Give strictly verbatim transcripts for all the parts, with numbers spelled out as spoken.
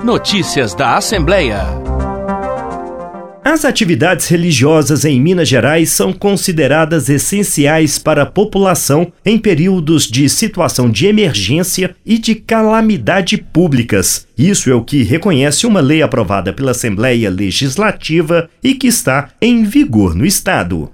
Notícias da Assembleia. As atividades religiosas em Minas Gerais são consideradas essenciais para a população em períodos de situação de emergência e de calamidade públicas. Isso é o que reconhece uma lei aprovada pela Assembleia Legislativa e que está em vigor no Estado.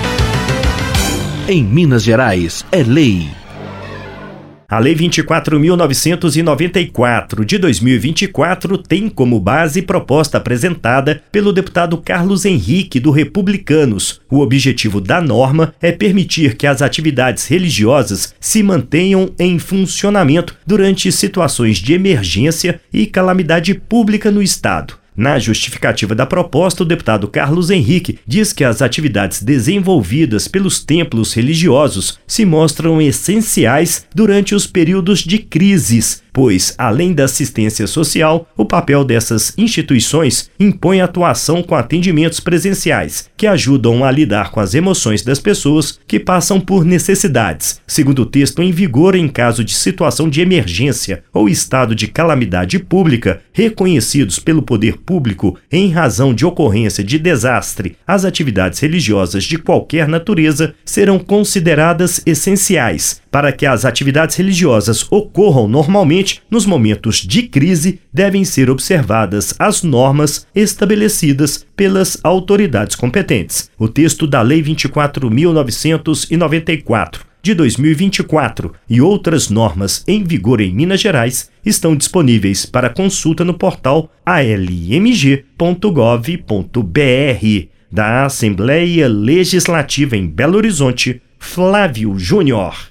Em Minas Gerais, é lei. A Lei vinte e quatro mil novecentos e noventa e quatro, de dois mil e vinte e quatro, tem como base proposta apresentada pelo deputado Carlos Henrique, do Republicanos. O objetivo da norma é permitir que as atividades religiosas se mantenham em funcionamento durante situações de emergência e calamidade pública no Estado. Na justificativa da proposta, o deputado Carlos Henrique diz que as atividades desenvolvidas pelos templos religiosos se mostram essenciais durante os períodos de crises, pois, além da assistência social, o papel dessas instituições impõe atuação com atendimentos presenciais, que ajudam a lidar com as emoções das pessoas que passam por necessidades. Segundo o texto em vigor, em caso de situação de emergência ou estado de calamidade pública, reconhecidos pelo poder público em razão de ocorrência de desastre, as atividades religiosas de qualquer natureza serão consideradas essenciais. Para que as atividades religiosas ocorram normalmente, nos momentos de crise, devem ser observadas as normas estabelecidas pelas autoridades competentes. O texto da Lei vinte e quatro mil novecentos e noventa e quatro, de dois mil e vinte e quatro, e outras normas em vigor em Minas Gerais estão disponíveis para consulta no portal a l m g ponto gov ponto b r. Da Assembleia Legislativa em Belo Horizonte, Flávio Júnior.